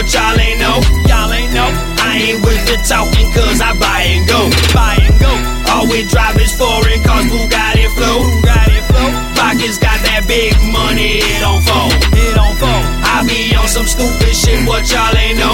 y'all ain't know. I ain't with the talking cause I buy and go. All we drive is foreign cars, Bugatti flow. Pockets got that big money, it don't fold. I be on some stupid shit, what y'all ain't know.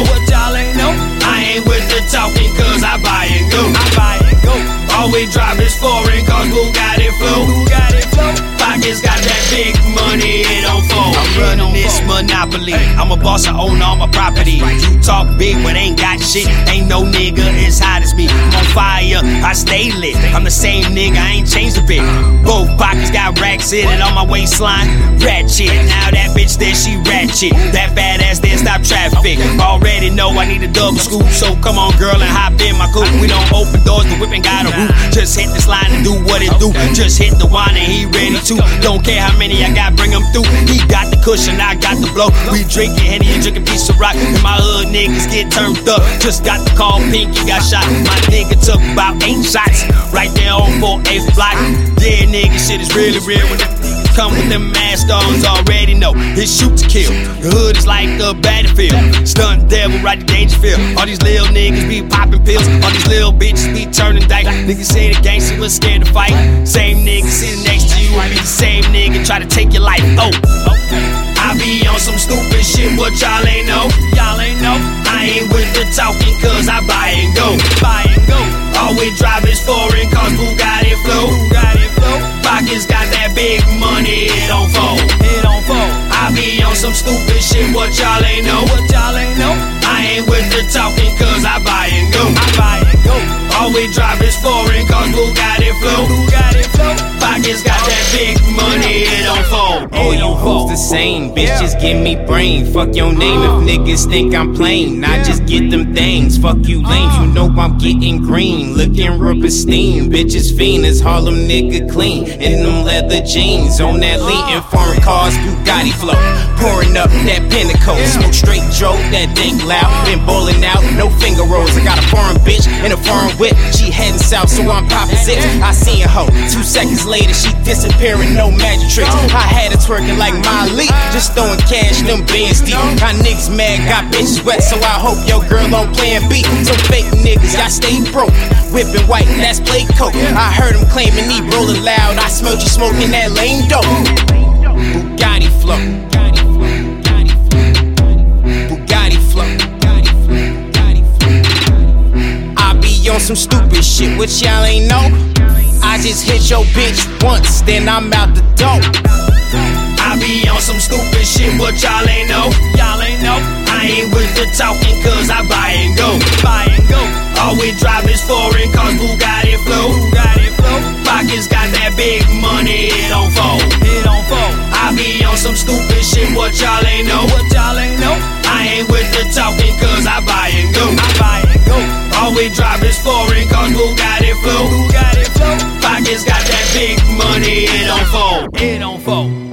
I ain't with the talking cause I buy and go. All we drive is foreign cars, Bugatti flow. Pockets got that big money, it don't fold. I'm running this monopoly, I'm a boss, I own all my property. You talk big but ain't got shit, ain't no nigga as hot as me. I'm on fire, I stay lit, I'm the same nigga, I ain't changed a bit. Both pockets got racks in it on my waistline, ratchet. Now that bitch there, she ratchet. That badass there, stop traffic. Already know I need a double scoop, so come on girl and hop in my coupe. We don't open doors, the whip ain't got a roof. Just hit this line and do what it do. Just hit the wine and he ready to. Don't care how many I got, bring him through. He got the cushion, I got the blow. We drinking Henny and drinking piece of rock, and my hood niggas get turned up. Just got the call, Pinky got shot. My nigga took about 8 shots right there on 4th block. Yeah, nigga, shit is really real when it come with them mask ons. Already know it's shoot to kill. The hood is like a battlefield. Stunt devil, right to Dangerfield. All these little niggas be popping pills. All these little bitches be turning dice. Niggas say the gangster was scared to fight. Same nigga sitting next to you, I be the same nigga try to take your life. Oh, I be on some stupid shit, but y'all ain't know. I ain't with the talking cause I buy and go. All we drive is foreign cars, Bugatti flow. Pockets got that big money, it don't fold. I be on some stupid shit, what y'all ain't know. I ain't with the talking cause I buy and go. All we drive is foreign cars, Bugatti flow. Pockets got that big money, it don't fold. Oh, you hoes the same, bitch, just give me brain. Fuck your name if niggas think I'm plain. I just get them things, fuck you lames. You know I'm getting green, looking real pristine. Bitches fiend, this Harlem nigga clean. In them leather jeans, on that lean. Foreign cars, Bugatti flow. Pouring up that Pinnacle, smoke straight Joe, that dink loud. Been bowling out, no finger rolls. I got a foreign bitch and a foreign whip. She heading south, so I'm popping zips. I seen a hoe, 2 seconds later she disappearing, no magic tricks. I had her twerking like Miley, just throwing cash, them bands deep. My niggas mad, got bitches wet, so I hope your girl on plan B. Some fake niggas, y'all stay broke. Whipping white, that's play coke. I heard him claiming he rolling loud. I smelled you smoking that lame dope. Bugatti flow. Bugatti flow. I be on some stupid shit, which y'all ain't know. I just hit your bitch once, then I'm out the door. I be on some stupid shit, but y'all ain't know. I ain't with the talking cause I buy and go. All we drive is foreign cars, Bugatti flow. Pockets got that big money, it don't fold. I be on some stupid shit, but y'all ain't know. I ain't with the talking cause I buy and go. All we drive is foreign cars, Bugatti flow. Pockets got that big money, it don't fold.